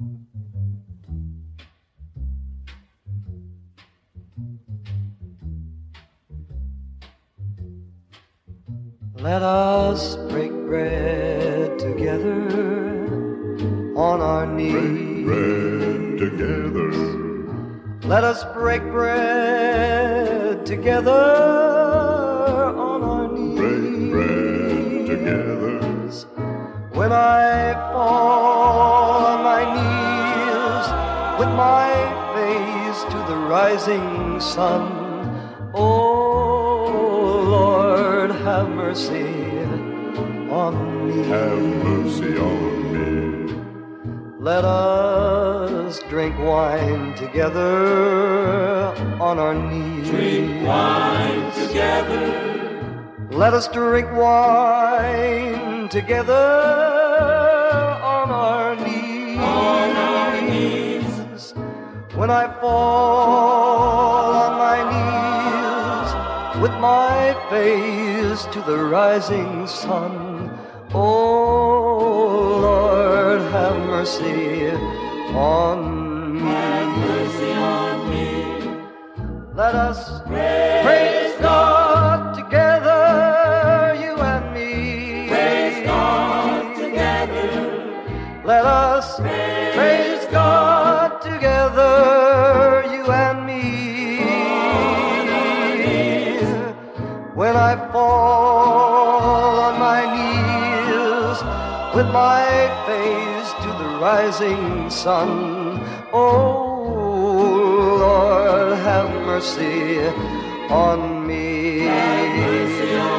Let us break bread together on our knees. Break bread together. Let us break bread together on our knees. Break bread together. When I fall on my knees with my face to the rising sun, oh Lord, have mercy on me. Have mercy on me. Let us drink wine together on our knees. Drink wine together. Let us drink wine together on our knees. On our knees. When I fall on my knees with my face to the rising sun, oh Lord, have mercy on me. Have mercy on me. Let us praise God together, you and me. Praise God together. Let us praise God together, you and me. When I fall on my knees with my face to the rising sun, oh Lord, have mercy on me. Have mercy on